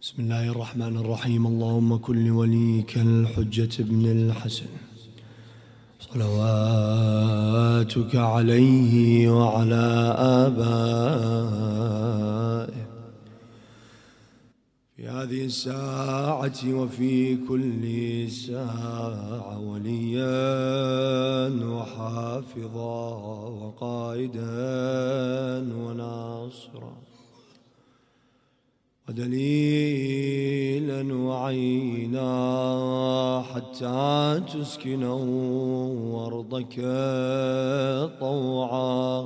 بسم الله الرحمن الرحيم. اللهم كن لوليك الحجة ابن الحسن صلواتك عليه وعلى آبائه في هذه الساعة وفي كل ساعة وليا وحافظا وقائدا وناصرا ودليلا وعينا حتى تسكنه أرضك طوعا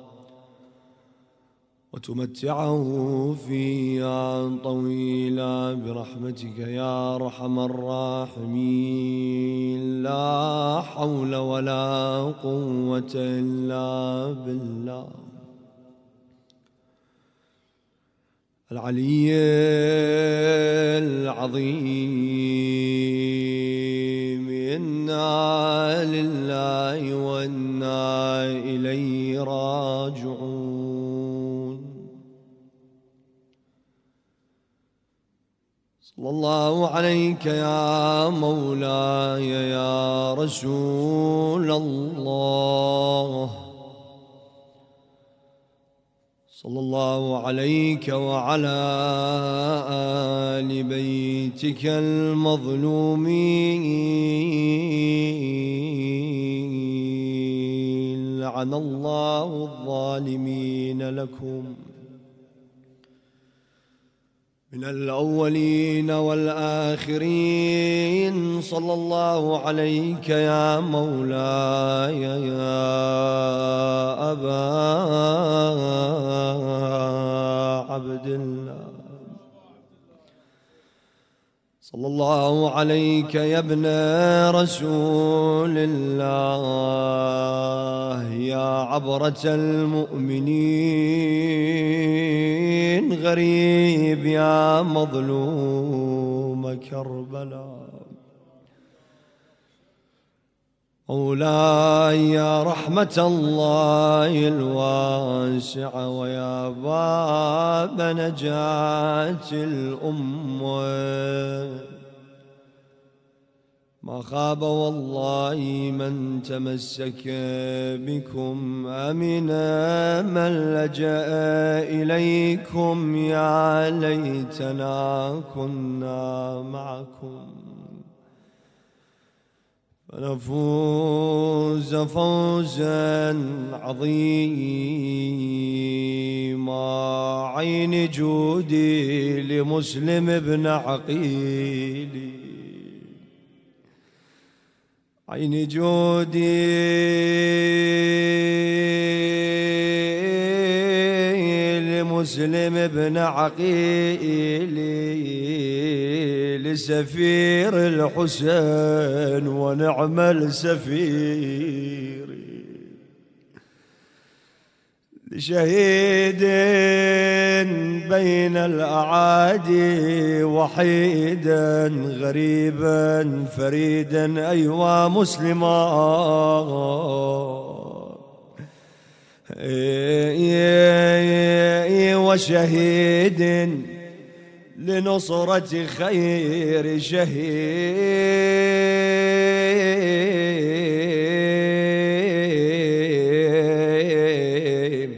وتمتعه فيها طويلا برحمتك يا أرحم الراحمين. لا حول ولا قوة إلا بالله العلي العظيم. إنا لله وإنا إليه راجعون. صلى الله عليك يا مولاي يا رسول الله. صلى الله عليك وعلى آل بيتك المظلومين. لعن الله الظالمين لكم من الأولين والآخرين. صلى الله عليك يا مولاي يا أبا عبد الله. صلى الله عليك يا ابن رسول الله يا عبرة المؤمنين. غريب يا مظلوم كربلاء. مولاي يا رحمة الله الواسعة ويا باب نجاة الأمة. ما خاب والله من تمسك بكم. أمن من لجأ إليكم. يا ليتنا كنا معكم فنفوز فوزا عظيما. عين جودي لمسلم بن عقيل. عين جودي لمسلم بن عقيل لسفير الحسين ونعم السفير. لشهيد بين الأعادي وحيدا غريبا فريدا. أيوا مسلما وشهيد لنصرة خير شهيد.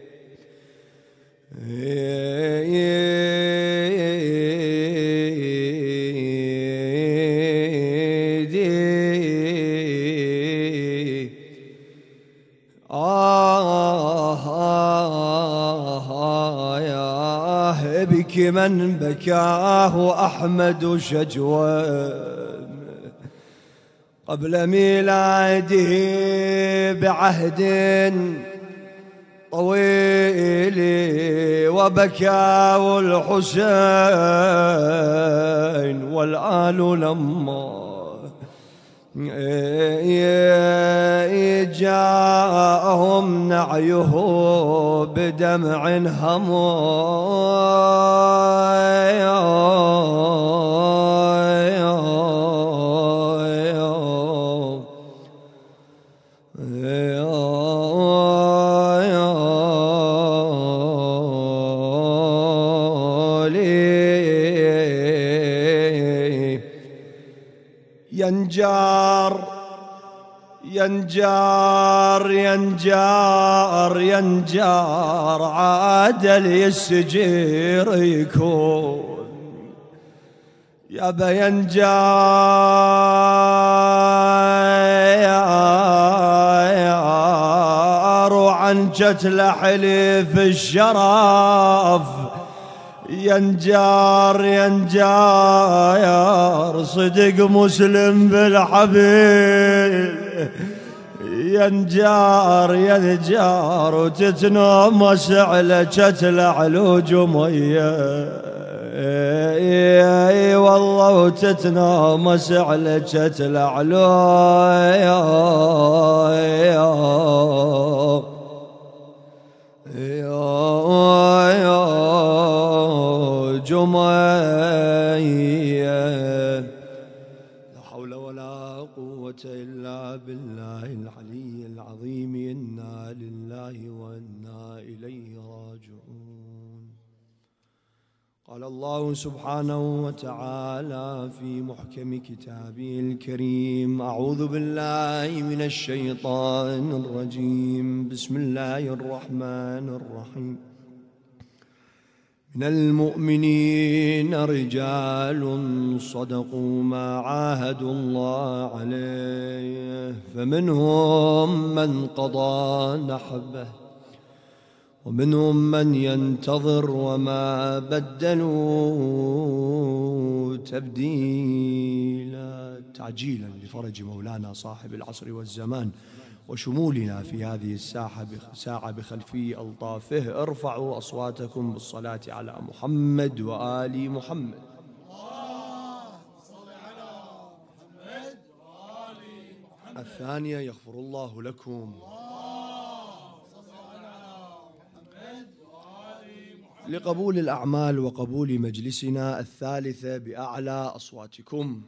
بك من بكاه أحمد شجوة قبل ميلاده بعهد طويل. وبكاه الحسين والآل لما جاءهم نعيه بدمع ينجار ينجار ينجار ينجار عادل السجير يكون يابا ينجار وعنجت لحليف الشرف ينجار ينجار صدق مسلم بالحبيب ينجار ينجار وتتنومس على كتل علوج ميه اي والله وتتنومس على كتل جمية لا حول ولا قوة إلا بالله العلي العظيم إنا لله وإنا إليه راجعون. قال الله سبحانه وتعالى في محكم كتابه الكريم أعوذ بالله من الشيطان الرجيم بسم الله الرحمن الرحيم من المؤمنين رجال صدقوا ما عاهدوا الله عليه فمنهم من قضى نحبه ومنهم من ينتظر وما بدلوا تبديلا. تعجيلا لفرج مولانا صاحب العصر والزمان وشمولنا في هذه الساعة بخلفي ألطافه ارفعوا أصواتكم بالصلاة على محمد وآل محمد. الثانية يغفر الله لكم. لقبول الأعمال وقبول مجلسنا. الثالثة بأعلى أصواتكم.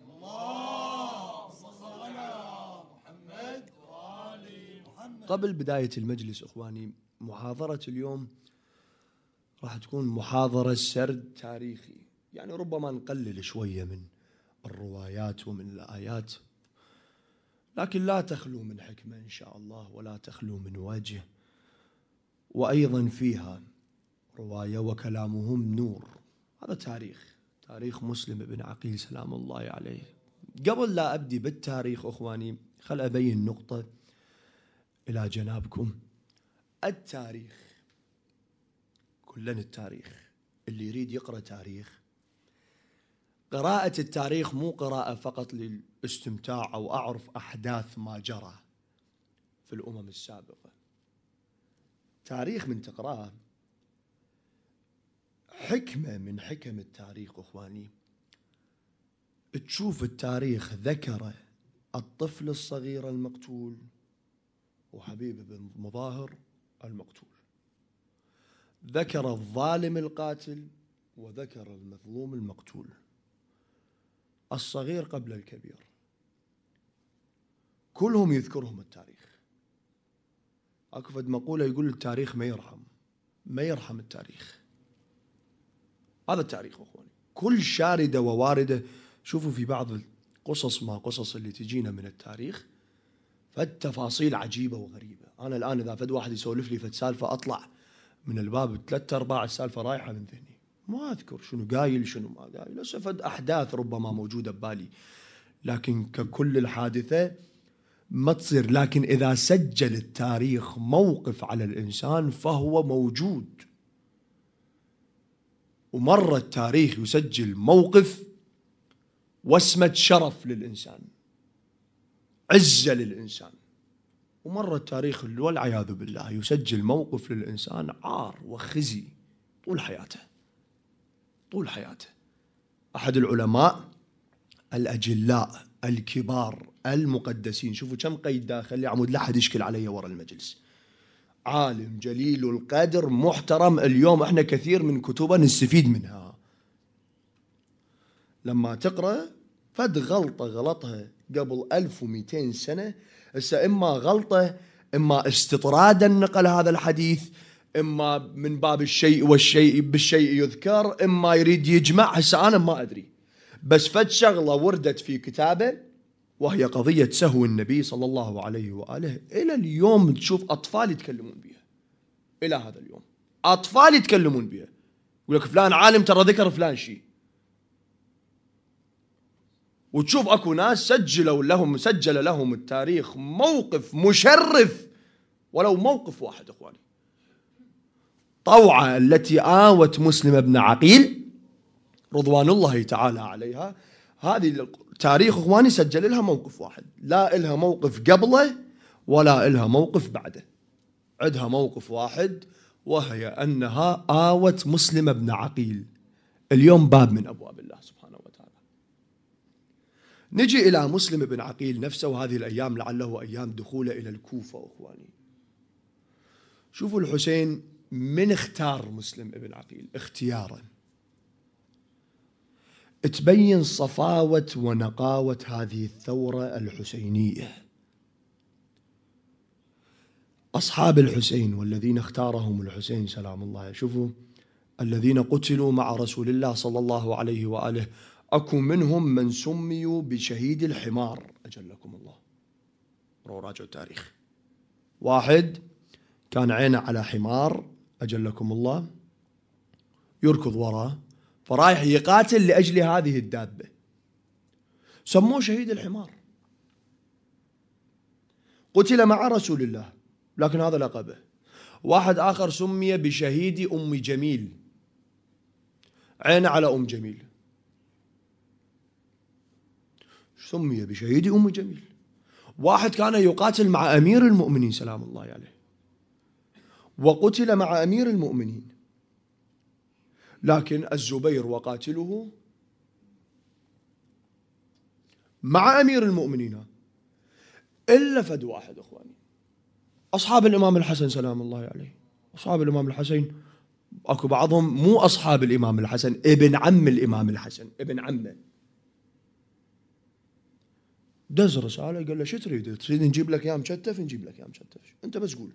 قبل بداية المجلس إخواني، محاضرة اليوم راح تكون محاضرة سرد تاريخي، يعني ربما نقلل شوية من الروايات ومن الآيات، لكن لا تخلو من حكمة إن شاء الله ولا تخلو من وجه، وأيضا فيها رواية وكلامهم نور. هذا تاريخ مسلم بن عقيل سلام الله عليه. قبل لا أبدي بالتاريخ إخواني، خل أبين نقطة إلى جنابكم. التاريخ كلنا التاريخ، اللي يريد يقرأ تاريخ، قراءة التاريخ مو قراءة فقط للاستمتاع أو أعرف أحداث ما جرى في الأمم السابقة. تاريخ من تقرأه حكمة من حكم التاريخ إخواني. تشوف التاريخ ذكر الطفل الصغير المقتول وحبيب بن مظاهر المقتول، ذكر الظالم القاتل وذكر المظلوم المقتول، الصغير قبل الكبير، كلهم يذكرهم التاريخ. اكو فد مقولة يقول التاريخ ما يرحم التاريخ. هذا التاريخ اخواني، كل شاردة وواردة. شوفوا في بعض القصص ما قصص اللي تجينا من التاريخ فالتفاصيل عجيبة وغريبة. أنا الآن إذا فد واحد يسولف لي فد سالفة أطلع من الباب 3/4 السالفة رايحة من ذهني، ما أذكر شنو قايل شنو ما قايل، بس فد أحداث ربما موجودة ببالي، لكن ككل الحادثة ما تصير. لكن إذا سجل التاريخ موقف على الإنسان فهو موجود. ومرة التاريخ يسجل موقف واسمة شرف للإنسان، عزة للإنسان، ومرة التاريخ والعياذ بالله يسجل موقف للإنسان عار وخزي طول حياته. أحد العلماء الأجلاء الكبار المقدسين، شوفوا كم قيد داخل لي عمود لا أحد يشكل علي ورا المجلس، عالم جليل القدر محترم، اليوم احنا كثير من كتبه نستفيد منها. لما تقرأ فد غلطة غلطها قبل 1200 سنة، هسه إما غلطة إما استطرادا نقل هذا الحديث، إما من باب الشيء والشيء بالشيء يذكر، إما يريد يجمع. هسه أنا ما أدري، بس فد شغلة وردت في كتابه وهي قضية سهو النبي صلى الله عليه وآله. إلى اليوم تشوف أطفال يتكلمون بها، إلى هذا اليوم أطفال يتكلمون بها، يقول لك فلان عالم ترى ذكر فلان شيء. وتشوف أكو ناس سجل لهم التاريخ موقف مشرف، ولو موقف واحد إخواني. طوعة التي آوت مسلم بن عقيل رضوان الله تعالى عليها، هذه التاريخ إخواني سجل لها موقف واحد، لا إلها موقف قبله ولا إلها موقف بعده، عندها موقف واحد، وهي أنها آوت مسلم بن عقيل. اليوم باب من أبواب الله سبحانه وتعالى. نجي إلى مسلم بن عقيل نفسه، وهذه الأيام لعله أيام دخوله إلى الكوفة إخواني. شوفوا الحسين من اختار مسلم بن عقيل اختيارا تبين صفاوة ونقاوة هذه الثورة الحسينية. أصحاب الحسين والذين اختارهم الحسين سلام الله، شوفوا الذين قتلوا مع رسول الله صلى الله عليه وآله، أكو منهم من سميوا بشهيد الحمار أجلكم الله. راجعوا التاريخ، واحد كان عينه على حمار أجلكم الله يركض وراه، فرايح يقاتل لأجل هذه الدابة، سموه شهيد الحمار. قتل مع رسول الله لكن هذا لقبه. واحد آخر سمي بشهيد أم جميل، عين على أم جميل، سمي بشهيد أم جميل. واحد كان يقاتل مع أمير المؤمنين سلام الله عليه، وقتل مع أمير المؤمنين، لكن الزبير وقاتله مع أمير المؤمنين، إلا فد واحد إخواني، أصحاب الإمام الحسن سلام الله عليه. أصحاب الإمام الحسن أكو بعضهم مو أصحاب الإمام الحسن، ابن عم الإمام الحسن، ابن عمه. دز رسالة قال له شو تريد نجيب لك يا مشتف؟ نجيب لك يا مشتف، أنت بس قول.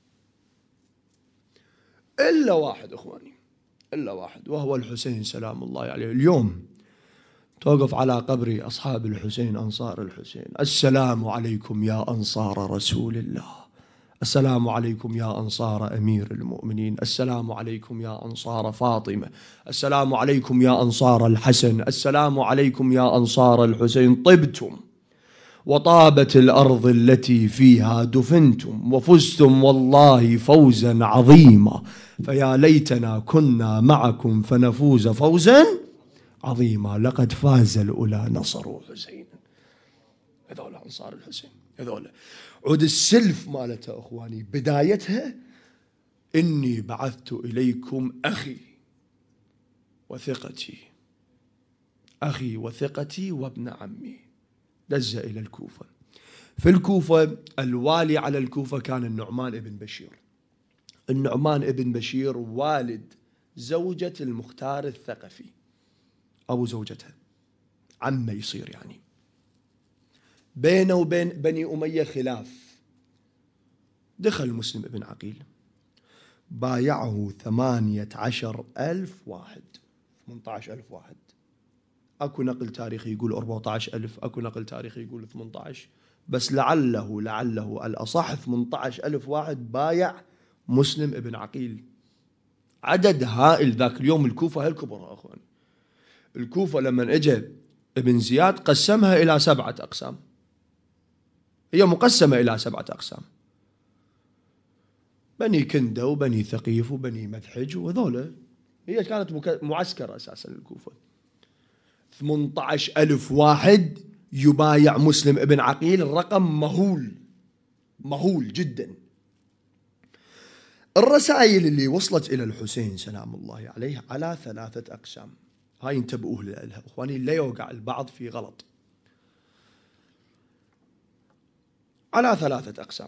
إلا واحد إخواني، إلا واحد، وهو الحسين سلام الله عليه. اليوم توقف على قبر أصحاب الحسين أنصار الحسين، السلام عليكم يا أنصار رسول الله، السلام عليكم يا أنصار أمير المؤمنين، السلام عليكم يا أنصار فاطمة، السلام عليكم يا أنصار الحسن، السلام عليكم يا أنصار الحسين، طبتم وطابت الأرض التي فيها دفنتم، وفزتم والله فوزا عظيما، فيا ليتنا كنا معكم فنفوز فوزا عظيما، لقد فاز الأولى نصروا حسين. هذول أنصار الحسين، هذول عود السلف مالته أخواني بدايتها إني بعثت إليكم أخي وثقتي، أخي وثقتي وابن عمي. دز إلى الكوفة. في الكوفة الوالي على الكوفة كان النعمان ابن بشير. النعمان ابن بشير والد زوجة المختار الثقفي، أبو زوجتها، عمه يصير يعني. بينه وبين بني أمية خلاف. دخل مسلم ابن عقيل، بايعه 18,000 واحد، 18,000 واحد. أكو نقل تاريخي يقول 14,000، أكو نقل تاريخي يقول 18، بس لعله الأصح 18,000 واحد بايع مسلم ابن عقيل. عدد هائل ذاك اليوم. الكوفة هالكبرى أخوان. الكوفة لما اجى ابن زياد قسمها إلى 7 أقسام، هي مقسمة إلى 7 أقسام، بني كندة وبني ثقيف وبني مذحج وذولا، هي كانت معسكر أساسا الكوفة. 18,000 واحد يبايع مسلم ابن عقيل، الرقم مهول جدا. الرسائل اللي وصلت إلى الحسين سلام الله عليه على 3 أقسام، هاي انتبهوا لها أخواني لا يوقع البعض في غلط. على 3 أقسام.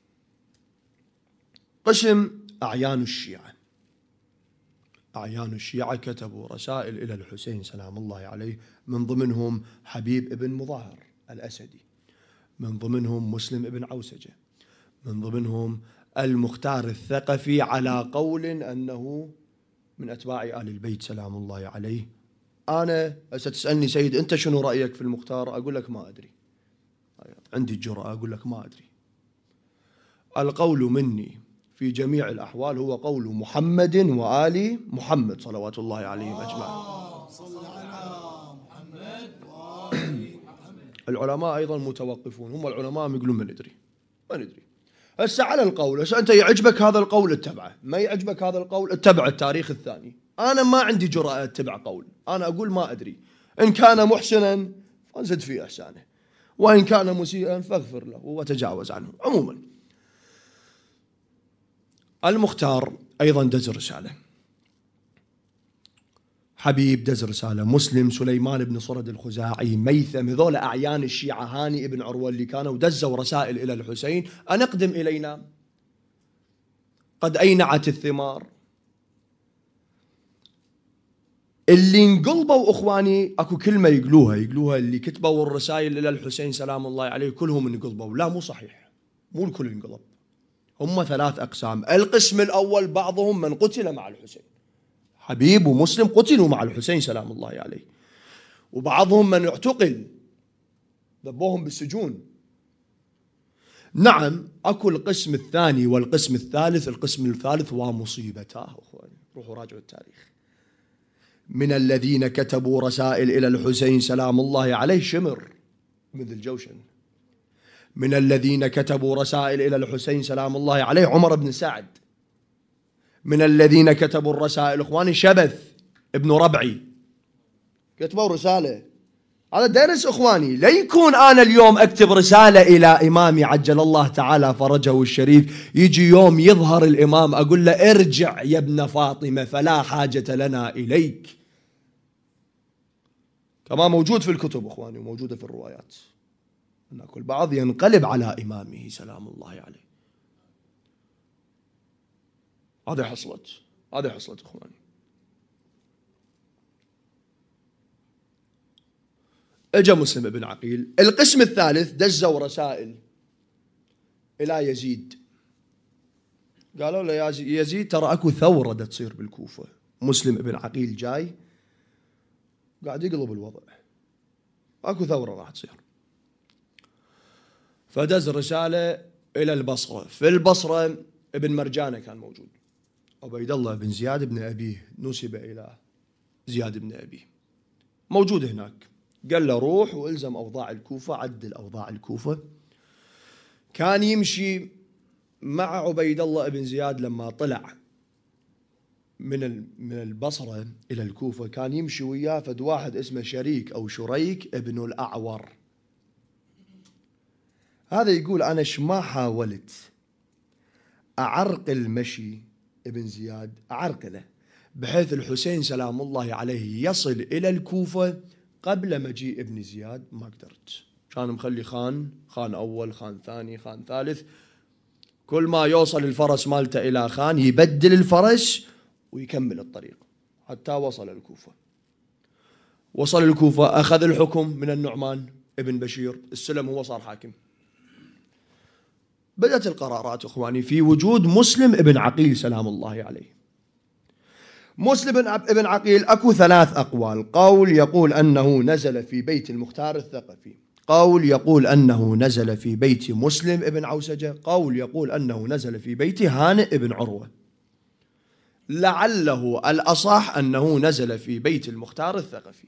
قسم أعيان الشيعة. أعيان الشيعة كتبوا رسائل إلى الحسين سلام الله عليه، من ضمنهم حبيب ابن مظاهر الأسدي، من ضمنهم مسلم ابن عوسجة، من ضمنهم المختار الثقفي، على قول أنه من أتباع آل البيت سلام الله عليه. أنا ستسألني سيد أنت شنو رأيك في المختار؟ أقول لك ما أدري، عندي الجرأة أقول لك ما أدري. القول مني في جميع الأحوال هو قول محمد وآل محمد صلوات الله عليهم أجمعين. العلماء أيضا متوقفون، هم العلماء يقولون ما ندري ما ندري. هسه على القول، هسه أنت يعجبك هذا القول اتبعه، ما يعجبك هذا القول اتبع التاريخ الثاني. أنا ما عندي جرأة اتبع قول، أنا أقول ما أدري. إن كان محسنا فزد في إحسانه، وإن كان مسيئا فاغفر له وتجاوز عنه. عموما المختار أيضا دز رسالة، حبيب دز رسالة، مسلم، سليمان بن صرد الخزاعي، ميثم، هذول أعيان الشيعة، هاني ابن عروة اللي كانوا دزوا رسائل إلى الحسين: أن اقدم إلينا قد أينعت الثمار. اللي انقلبوا أخواني أكو كلمة يقولوها اللي كتبوا الرسائل إلى الحسين سلام الله عليه كلهم انقلبوا. لا، مو صحيح، مو الكل انقلب. هم 3 أقسام. القسم الأول بعضهم من قتل مع الحسين، حبيب ومسلم قتلوا مع الحسين سلام الله عليه، وبعضهم من اعتقل ذبوهم بالسجون. نعم أكو القسم الثاني والقسم الثالث. القسم الثالث ومصيبتاه أخواني، روحوا راجعوا التاريخ. من الذين كتبوا رسائل إلى الحسين سلام الله عليه شمر بن ذي الجوشن. من الذين كتبوا رسائل إلى الحسين سلام الله عليه عمر بن سعد. من الذين كتبوا الرسائل إخواني شبث ابن ربعي، كتبوا رسالة. هذا درس إخواني. لا يكون أنا اليوم أكتب رسالة إلى إمامي عجل الله تعالى فرجه الشريف، يجي يوم يظهر الإمام أقول له ارجع يا ابن فاطمة فلا حاجة لنا إليك. كما موجود في الكتب إخواني وموجودة في الروايات أن كل بعض ينقلب على إمامه سلام الله عليه. هذا حصلت إخواني. اجا مسلم بن عقيل. القسم الثالث دزوا رسائل إلى يزيد، قالوا له يا يزيد ترى أكو ثورة دا تصير بالكوفة. مسلم بن عقيل جاي قاعد يقلب الوضع، أكو ثورة راح تصير. فدز رسالة إلى البصرة. في البصرة ابن مرجانة كان موجود، عبيد الله بن زياد بن أبيه نسب إلى زياد بن أبيه، موجود هناك. قال له روح والزم أوضاع الكوفة، عدل أوضاع الكوفة. كان يمشي مع عبيد الله بن زياد لما طلع من البصرة إلى الكوفة، كان يمشي وياه فد واحد اسمه شريك أو شريك ابن الأعور. هذا يقول أنا ما حاولت أعرقل مشي ابن زياد، أعرقله بحيث الحسين سلام الله عليه يصل إلى الكوفة قبل مجيء ابن زياد، ما قدرت. كان مخلي خان أول، خان ثاني، خان ثالث. كل ما يوصل الفرس مالته إلى خان يبدل الفرس ويكمل الطريق حتى وصل الكوفة. وصل الكوفة أخذ الحكم من النعمان ابن بشير، السلم هو صار حاكم. بدأت القرارات إخواني في وجود مسلم ابن عقيل سلام الله عليه. مسلم ابن عقيل أكو 3 أقوال. قول يقول أنه نزل في بيت المختار الثقفي، قول يقول أنه نزل في بيت مسلم ابن عوسجة، قول يقول أنه نزل في بيت هانئ ابن عروة. لعله الأصح أنه نزل في بيت المختار الثقفي.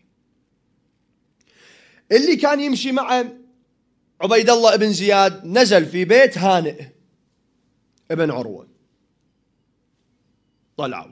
اللي كان يمشي مع عبيد الله بن زياد نزل في بيت هانئ ابن عروة. طلعوا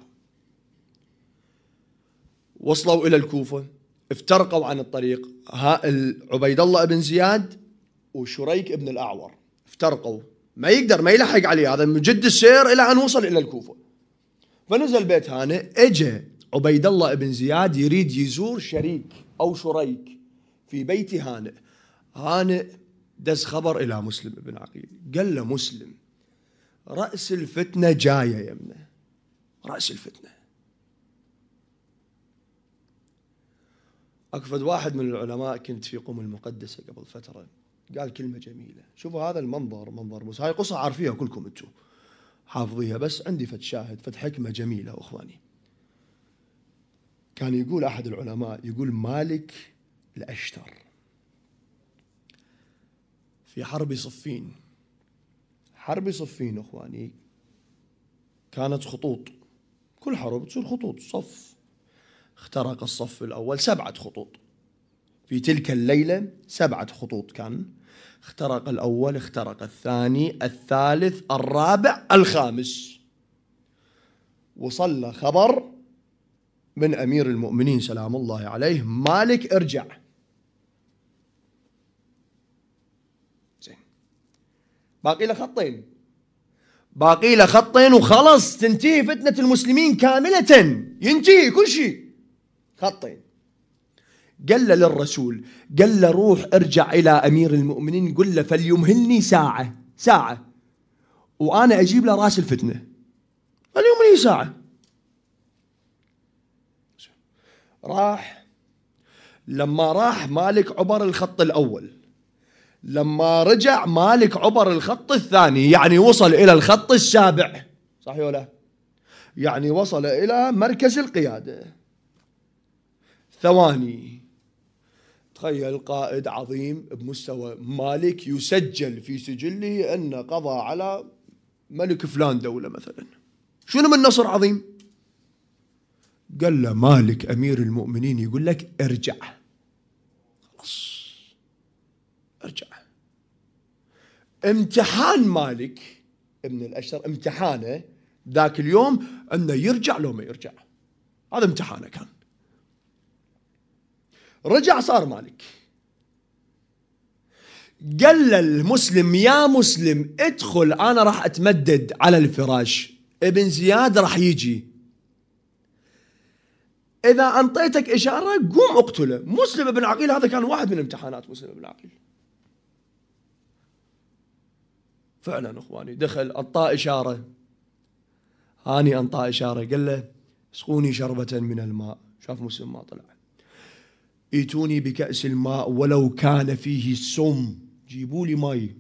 وصلوا إلى الكوفة، افترقوا عن الطريق. عبيد الله بن زياد وشريك ابن الأعور افترقوا، ما يقدر ما يلحق عليه، هذا مجد السير إلى أن وصل إلى الكوفة. فنزل بيت هانئ. اجى عبيد الله بن زياد يريد يزور شريك أو شريك في بيت هانئ. هانئ دز خبر إلى مسلم بن عقيل، قال له مسلم رأس الفتنة جاية يمنا، رأس الفتنة. أكفد واحد من العلماء كنت في قم المقدسة قبل فترة قال كلمة جميلة. شوفوا هذا المنظر، منظر موسى، هاي قصة عارفيها كلكم انتم حافظيها، بس عندي فد شاهد، فد حكمة جميلة أخواني. كان يقول أحد العلماء، يقول مالك الأشتر في حرب صفين. حرب صفين اخواني كانت خطوط، كل حرب تصير خطوط، صف. اخترق الصف الاول 7 خطوط في تلك الليلة، 7 خطوط كان. اخترق الاول، اخترق الثاني، الثالث، الرابع، الخامس. وصل خبر من امير المؤمنين سلام الله عليه: مالك ارجع. زين، باقي له خطين، باقي له خطين وخلص تنتهي فتنة المسلمين كاملة، ينتهي كل شيء. خطين. قال له للرسول، قال له روح ارجع إلى أمير المؤمنين قل له فليمهلني ساعة وأنا أجيب له رأس الفتنة. فليمهلني ساعة. راح. لما راح مالك عبر الخط الأول، لما رجع مالك عبر الخط الثاني، يعني وصل إلى الخط السابع. صحيح ولا؟ يعني وصل إلى مركز القيادة. ثواني. تخيل قائد عظيم بمستوى مالك يسجل في سجله أنه قضى على ملك فلان دولة مثلا. شنو من نصر عظيم؟ قال له مالك أمير المؤمنين يقول لك ارجع. خلاص ارجع. امتحان مالك ابن الأشتر، امتحانه ذاك اليوم أنه يرجع لو ما يرجع. هذا امتحانه كان. رجع صار مالك. قال للمسلم يا مسلم ادخل أنا راح أتمدد على الفراش، ابن زياد راح يجي، إذا أنطيتك إشارة قوم اقتله. مسلم بن عقيل هذا كان واحد من امتحانات مسلم بن عقيل. فعلا اخواني دخل انطاه إشارة، هاني انطاه إشارة قال له اسقوني شربة من الماء. شاف مسلم ما طلع. ايتوني بكأس الماء ولو كان فيه سم، جيبوا لي ماي.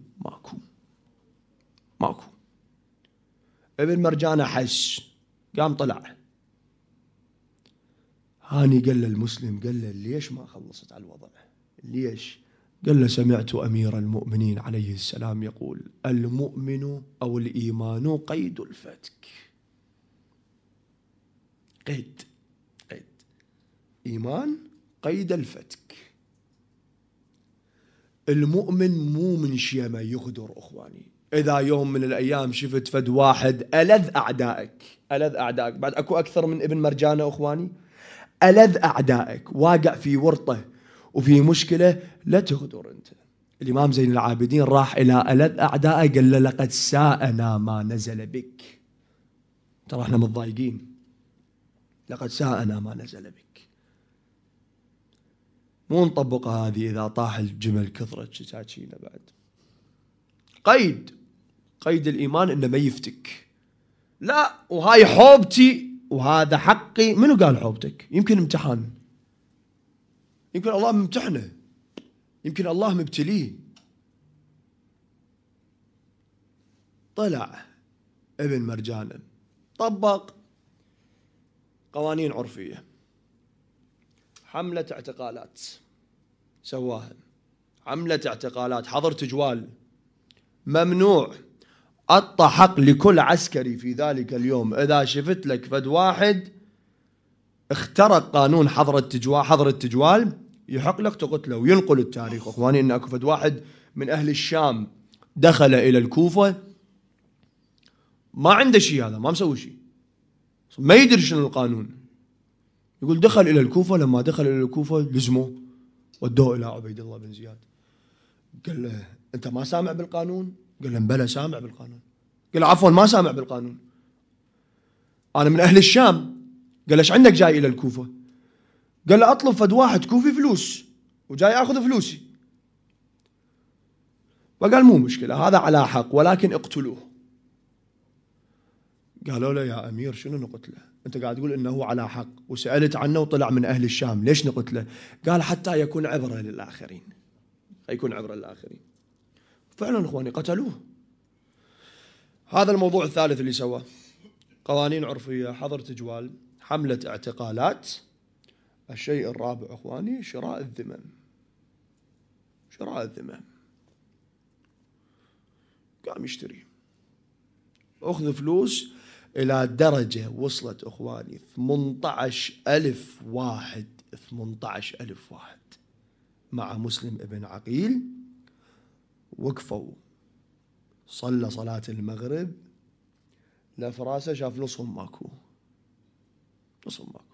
ماكو. ابن مرجانة حس، قام طلع. هاني قال له المسلم، قال له ليش ما خلصت على الوضع؟ ليش؟ قال له سمعت أمير المؤمنين عليه السلام يقول المؤمن أو الإيمان قيد الفتك. قيد إيمان قيد الفتك. المؤمن مو من شيمة يغدر اخواني. اذا يوم من الايام شفت فد واحد ألذ اعدائك بعد اكو اكثر من ابن مرجانة اخواني، ألذ اعدائك واقع في ورطة وفي مشكلة، لا تغدر انت. الامام زين العابدين راح الى ألذ اعدائه قال له لقد ساءنا ما نزل بك. ترى احنا متضايقين، لقد ساءنا ما نزل بك. مو نطبقها هذه إذا طاح الجمل كثرت شتاكينا بعد. قيد الإيمان إنه ما يفتك. لا وهاي حوبتي وهذا حقي. منو قال حوبتك؟ يمكن امتحان، يمكن الله ممتحنه، يمكن الله مبتليه. طلع ابن مرجانة طبق قوانين عرفية، حملة اعتقالات سواها. حملة اعتقالات، حظر تجوال، ممنوع. أعطى حق لكل عسكري في ذلك اليوم إذا شفت لك فد واحد اخترق قانون حظر التجوال يحق لك تقتله. وينقل التاريخ اخواني ان اكو فد واحد من اهل الشام دخل الى الكوفة ما عنده شيء، هذا ما مسوي شيء، ما يدري شنو القانون. يقول دخل الى الكوفة، لما دخل الى الكوفة لزموه ودوه الى عبيد الله بن زياد. قال له انت ما سامع بالقانون؟ قال له بلى سامع بالقانون. قال له عفوا ما سامع بالقانون، انا من اهل الشام. قال له ايش عندك جاي الى الكوفة؟ قال له اطلب فد واحد كوفي فلوس وجاي اخذ فلوسي. فقال مو مشكلة هذا على حق ولكن اقتلوه. قالوا له يا امير شنو نقتله؟ انت قاعد تقول انه على حق وسألت عنه وطلع من اهل الشام، ليش نقتله؟ قال حتى يكون عبرة للآخرين، يكون عبرة للآخرين. فعلا اخواني قتلوه. هذا الموضوع الثالث اللي سواه. قوانين عرفية، حظر تجوال، حملة اعتقالات. الشيء الرابع اخواني شراء الذمم. قام يشتري. أخذ فلوس إلى درجة وصلت أخواني 18,000 واحد، 18,000 واحد مع مسلم ابن عقيل وقفوا. صلى صلاة المغرب، لف راسه شاف نصهم ماكو، نصهم ماكو.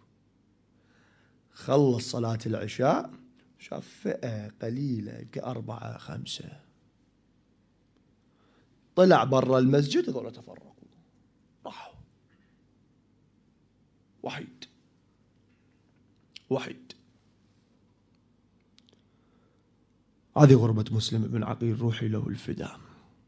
خلص صلاة العشاء شاف فئة قليلة كأربعة خمسة، طلع برا المسجد، هذول تفرقوا راحوا. وحيد وحيد. هذه غربة مسلم بن عقيل، روحي له الفداء.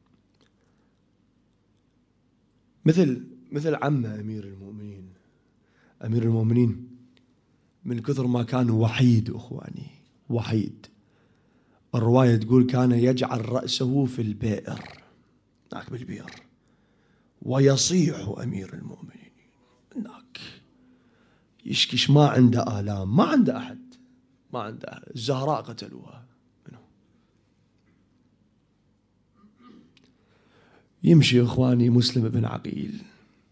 مثل عمه أمير المؤمنين. أمير المؤمنين من كثر ما كان وحيد أخواني، وحيد، الرواية تقول كان يجعل رأسه في البئر، هناك بالبئر، ويصيح أمير المؤمنين هناك يشكش، ما عنده آلام، ما عنده أحد، ما عنده أحد. الزهراء قتلوها منه. يمشي إخواني مسلم بن عقيل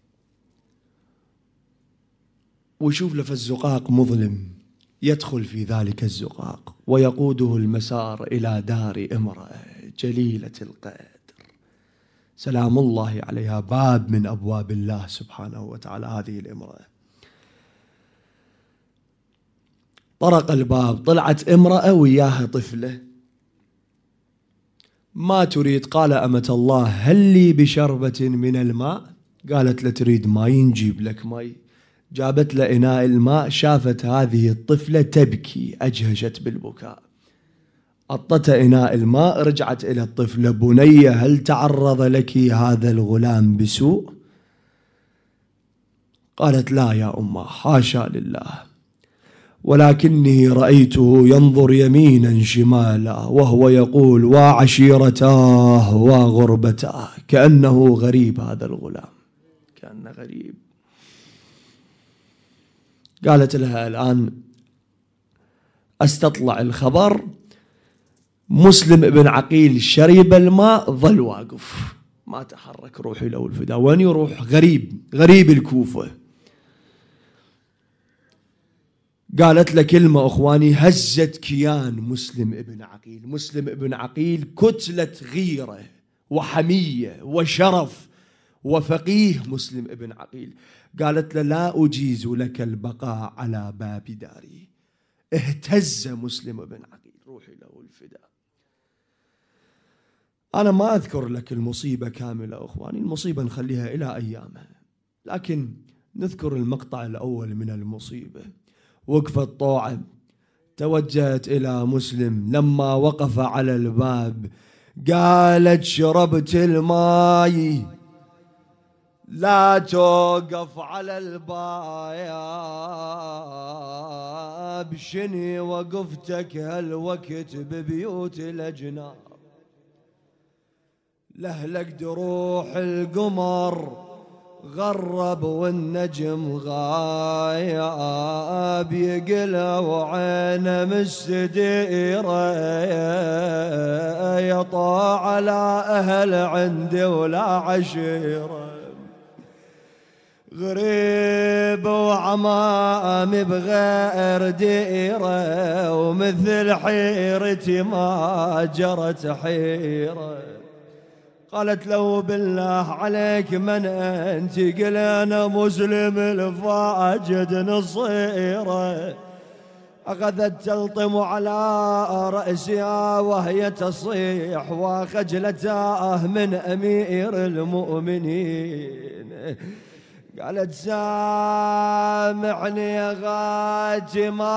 ويشوف له في الزقاق مظلم، يدخل في ذلك الزقاق ويقوده المسار إلى دار امرأة جليلة القدر سلام الله عليها، باب من أبواب الله سبحانه وتعالى. هذه الامرأة طرق الباب، طلعت امرأة وياها طفلة. ما تريد؟ قال أمة الله هل لي بشربة من الماء؟ قالت له تريد ماء؟ نجيب لك ماء. جابت له إناء الماء. شافت هذه الطفلة تبكي، أجهشت بالبكاء، أعطت إناء الماء، رجعت إلى الطفلة، بنية هل تعرض لك هذا الغلام بسوء؟ قالت لا يا أمه، حاشا لله، ولكني رأيته ينظر يمينا شمالا وهو يقول وعشيرتاه وغربتاه، كأنه غريب هذا الغلام، كأنه غريب. قالت لها الآن أستطلع الخبر. مسلم بن عقيل شرب الماء، ظل واقف ما تحرك، روحي له الفداء. وين يروح؟ غريب، غريب الكوفة. قالت له كلمة أخواني هزت كيان مسلم ابن عقيل. مسلم ابن عقيل كتلة غيرة وحمية وشرف وفقيه مسلم ابن عقيل. قالت له لا أجيز لك البقاء على باب داري. اهتز مسلم ابن عقيل، روحي له الفداء. أنا ما أذكر لك المصيبة كاملة أخواني، المصيبة نخليها إلى أيامها، لكن نذكر المقطع الأول من المصيبة. وقفت طوعا، توجهت إلى مسلم، لما وقف على الباب قالت شربت الماي، لا توقف على الباب، شني وقفتك هالوقت ببيوت الأجناب، لهلك دروح القمر غرب والنجم غايب، يقلع وعينه مستديرة، يطاع على أهل عندي ولا عشيرة، غريب وعمامي بغير ديرة، ومثل حيرتي ما جرت حيرة. قالت له بالله عليك من أنت؟ قل أنا مسلم الفاجد نصيرة. أخذت تلطم على رأسها وهي تصيح وخجلتها من أمير المؤمنين. قالت سامحني يا غاتي ما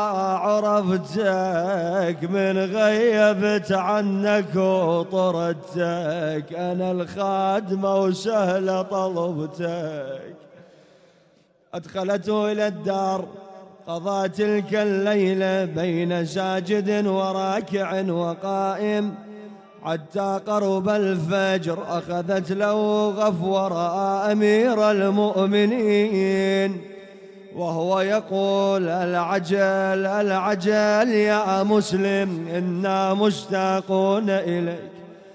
عرفتك، من غيبت عنك وطردتك، أنا الخادمة وسهلة طلبتك. أدخلته إلى الدار، قضى تلك الليلة بين ساجد وراكع وقائم حتى قرب الفجر. أخذت له غفوة أمير المؤمنين وهو يقول العجل العجل يا مسلم، إنا مشتاقون إليك.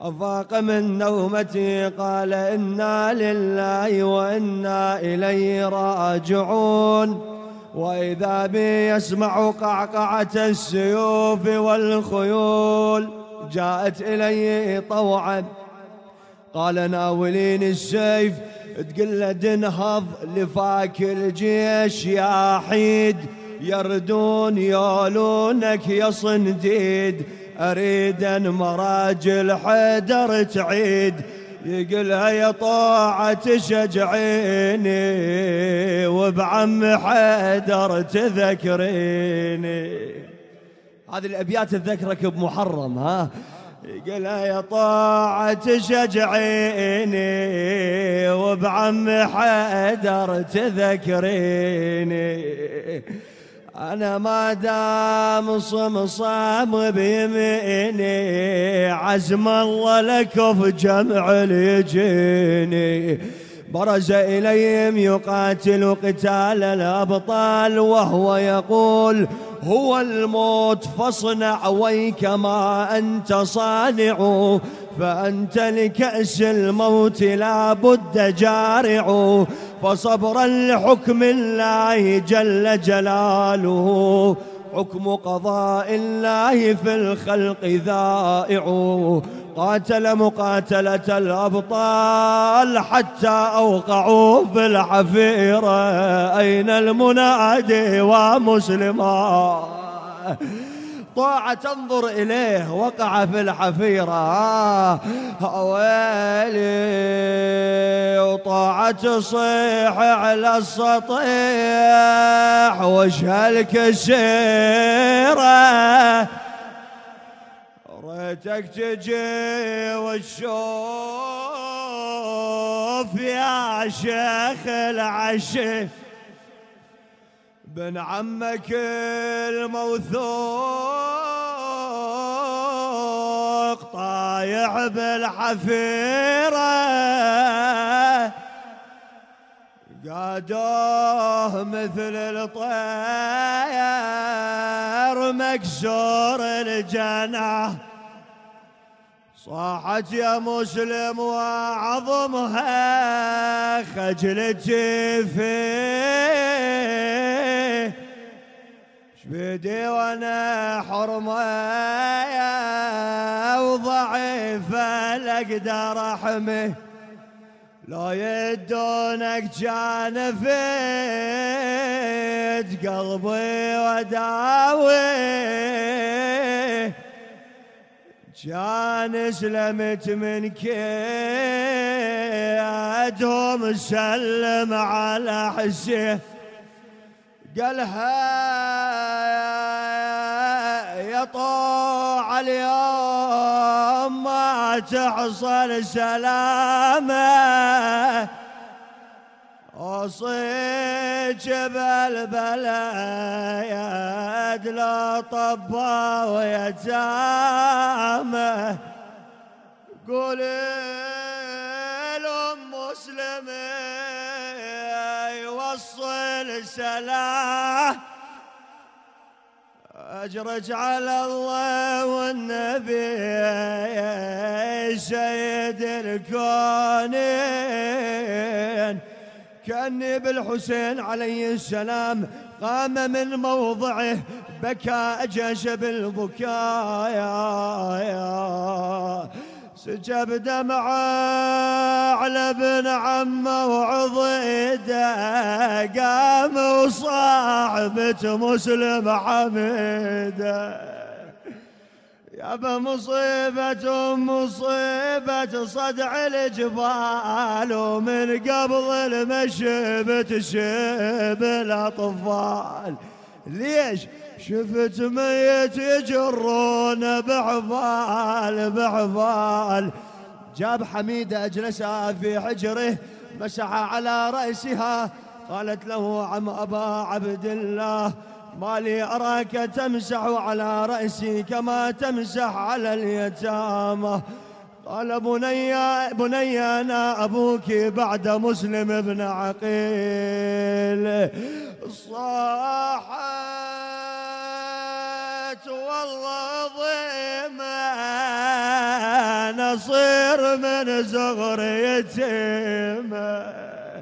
أفاق من نومته قال إنا لله وإنا إليه راجعون، وإذا بي يسمع قعقعة السيوف والخيول جاءت إليه طوعا. قال ناولين السيف، تقل تنهض لفاك الجيش يا حيد، يردون يولونك يا صنديد، أريد أن مراجل حيدر تعيد. يقلها يا طاعة شجعيني، وبعم حيدر تذكريني. هذه الأبيات تذكرك بمحرم ها. يقلها يا طاعة شجعيني، وبعم حيدر تذكريني. أنا ما دام صمصام بيميني، عزم الله لكف جمع ليجيني. برز إليهم يقاتل قتال الأبطال، وهو يقول هو الموت فاصنع ويك ما أنت صانع، فأنت لكأس الموت لا بد جارع. فصبرا لحكم الله جل جلاله، حكم قضاء الله في الخلق ذائع. قاتل مقاتلة الأبطال حتى أوقعوا في الحفيرة، أين المنادي ومسلما. طاعة تنظر إليه وقع في الحفيرة، ويلي. وطاعة تصيح على السطيح، وش هالكسيرة، ريتك تجي وتشوف يا شيخ العشي بن عمك الموثوق طايح بالحفيرة. قادوه مثل الطير مكسور الجناح. صاحت يا مسلم وعظمها خجلتي فيه، شبيدي وانا حرمة وضعيفة لا اقدر احمي. لو يدونك كان فيت قلبي وداوي، كان سلمت من كيدهم سلم على حسه. قالها يا طوع اليوم ما تحصل سلامه، أصيج بالبلا يدلى طبا ويتامه. قولي لهم مسلمي يوصل سلاح، أجرج على الله والنبي سيد الكونين. كأني بالحسين عليه السلام قام من موضعه بكى أجاش بالبكاء، سجب دمعه على ابن عمه وعضيده. قام وصاحبة مسلم حميده، يابا مصيبة مصيبة صدع الجبال، ومن قبل المشي بتشيب الأطفال. ليش؟ شفت ميت يجرون بحفال بحفال. جاب حميدة أجلسها في حجره مسح على رأسها، قالت له عم أبا عبد الله ما لي أراك تمسح على رأسي كما تمسح على اليتامى. قال بني أنا أبوك بعد مسلم بن عقيل. صاحت والله ضيمة نصير من صغر يتيمة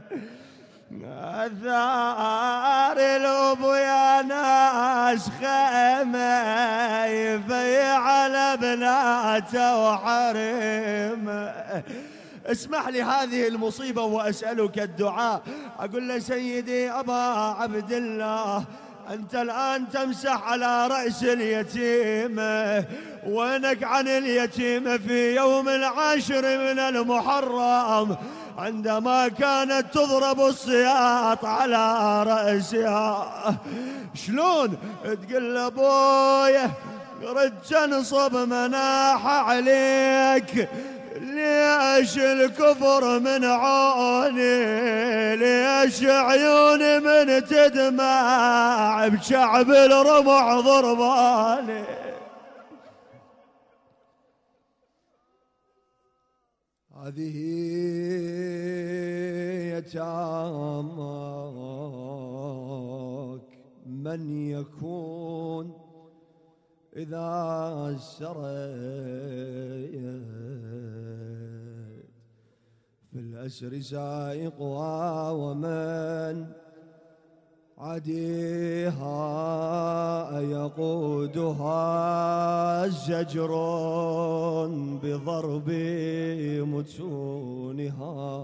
أثار الأبو يا ناس خيمة يفيع على بناته وحريمه. اسمح لي هذه المصيبة وأسألك الدعاء. أقول له سيدي أبا عبد الله أنت الآن تمسح على رأس اليتيمة، وينك عن اليتيمة في يوم 10 من المحرم عندما كانت تضرب السياط على رأسها؟ شلون تقول لأبويا رد تنصب مناحة عليك؟ ليش الكفر من عوني؟ ليش عيوني من تدمع بشعب الرمح ضرباني؟ هذه يتاماك من يكون إذا سريت في الأسر سائقها ومن عديها يقودها زجر بضرب متونها،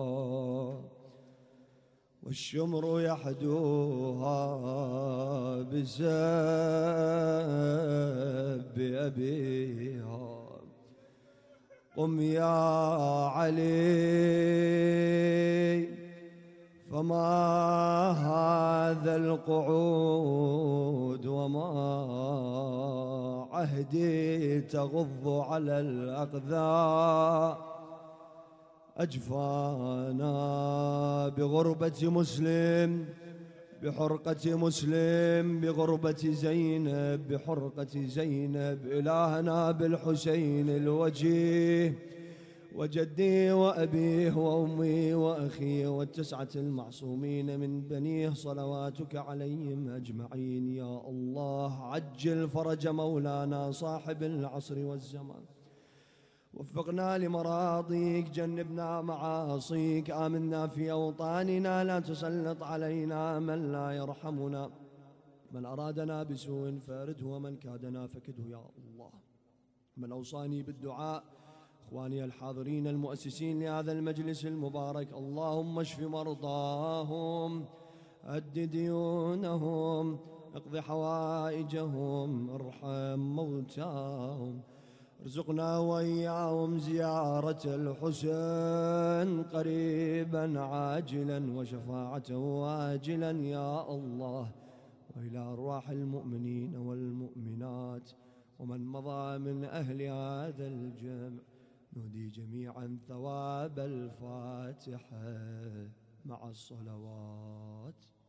والشمر يحدوها بسب أبيها. قم يا علي فما هذا القعود وما عهدي تغض على الأقذى أجفانا بغربة مسلم بحرقة مسلم بغربة زينب بحرقة زينب. إلهنا بالحسين الوجيه وجدي وأبيه وأمي وأخي والتسعة المعصومين من بنيه صلواتك عليهم أجمعين. يا الله عجل فرج مولانا صاحب العصر والزمان، وفقنا لمراضيك، جنبنا معاصيك، آمنا في أوطاننا، لا تسلط علينا من لا يرحمنا، من أرادنا بسوء فارده ومن كادنا فكده يا الله. من أوصاني بالدعاء إخواني الحاضرين المؤسسين لهذا المجلس المبارك، اللهم اشف مرضاهم، أد ديونهم، اقض حوائجهم، ارحم موتاهم، ارزقنا وإياهم زيارة الحسين قريبا عاجلا وشفاعته آجلا يا الله. وإلى أرواح المؤمنين والمؤمنات ومن مضى من أهل هذا الجمع نهدي جميعا ثواب الفاتحة مع الصلوات.